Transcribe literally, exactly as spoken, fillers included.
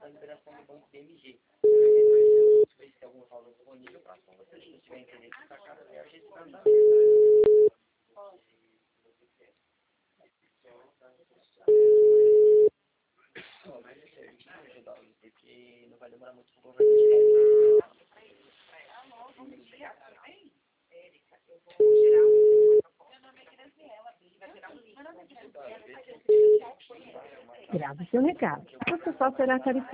a liberação do banco B M G. Ver se tem algum valor disponível para se você tiver interesse em sacar, a gente vai dar. Mas é sério, ajudar porque não vai demorar muito para o governo tirar essa. Grave seu recado. Você só será tarifado.